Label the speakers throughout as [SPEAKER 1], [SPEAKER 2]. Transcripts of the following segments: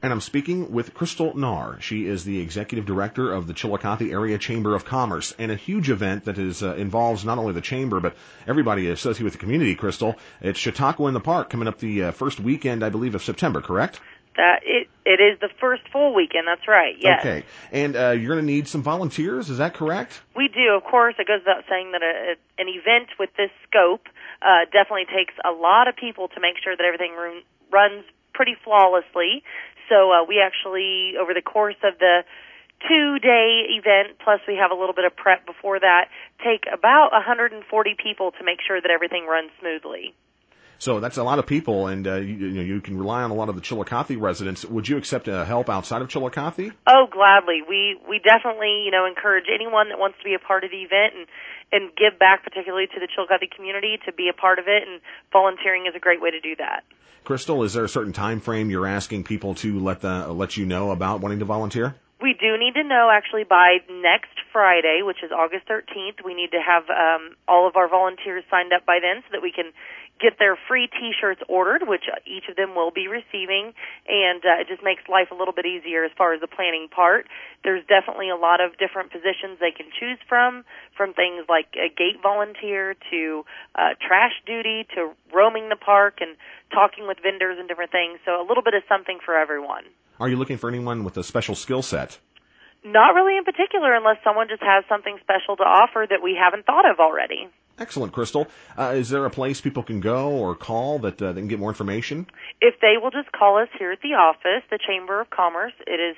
[SPEAKER 1] And I'm speaking with Crystal Knarr. She is the Executive Director of the Chillicothe Area Chamber of Commerce, and a huge event that involves not only the Chamber, but everybody associated with the community, Crystal. It's Chautauqua in the Park coming up the first weekend, I believe, of September, correct?
[SPEAKER 2] It is the first full weekend, that's right, yes.
[SPEAKER 1] Okay, and you're going to need some volunteers, is that correct?
[SPEAKER 2] We do, of course. It goes without saying that an event with this scope definitely takes a lot of people to make sure that everything runs pretty flawlessly. So we actually, over the course of the 2-day event, plus we have a little bit of prep before that, take about 140 people to make sure that everything runs smoothly.
[SPEAKER 1] So that's a lot of people, and you can rely on a lot of the Chillicothe residents. Would you accept help outside of Chillicothe?
[SPEAKER 2] Oh, gladly. We definitely, encourage anyone that wants to be a part of the event and give back, particularly to the Chillicothe community, to be a part of it, and volunteering is a great way to do that.
[SPEAKER 1] Crystal, is there a certain time frame you're asking people to let you know about wanting to volunteer?
[SPEAKER 2] We do need to know actually by next Friday, which is August 13th. We need to have all of our volunteers signed up by then so that we can get their free T-shirts ordered, which each of them will be receiving, and it just makes life a little bit easier as far as the planning part. There's definitely a lot of different positions they can choose from things like a gate volunteer to trash duty to roaming the park and talking with vendors and different things. So a little bit of something for everyone.
[SPEAKER 1] Are you looking for anyone with a special skill set?
[SPEAKER 2] Not really in particular, unless someone just has something special to offer that we haven't thought of already.
[SPEAKER 1] Excellent, Crystal. Is there a place people can go or call that they can get more information?
[SPEAKER 2] If they will just call us here at the office, the Chamber of Commerce, it is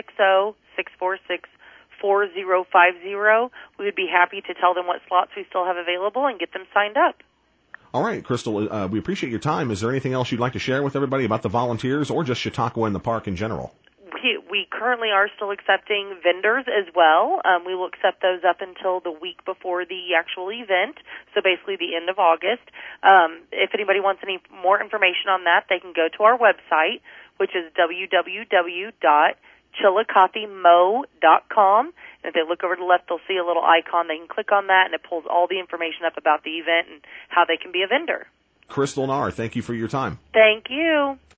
[SPEAKER 2] 660-646-4050. We would be happy to tell them what slots we still have available and get them signed up.
[SPEAKER 1] All right, Crystal, we appreciate your time. Is there anything else you'd like to share with everybody about the volunteers or just Chautauqua in the Park in general?
[SPEAKER 2] We currently are still accepting vendors as well. We will accept those up until the week before the actual event, so basically the end of August. If anybody wants any more information on that, they can go to our website, which is www.chillicothemo.com. And if they look over to the left, they'll see a little icon. They can click on that, and it pulls all the information up about the event and how they can be a vendor.
[SPEAKER 1] Crystal Knarr, thank you for your time.
[SPEAKER 2] Thank you.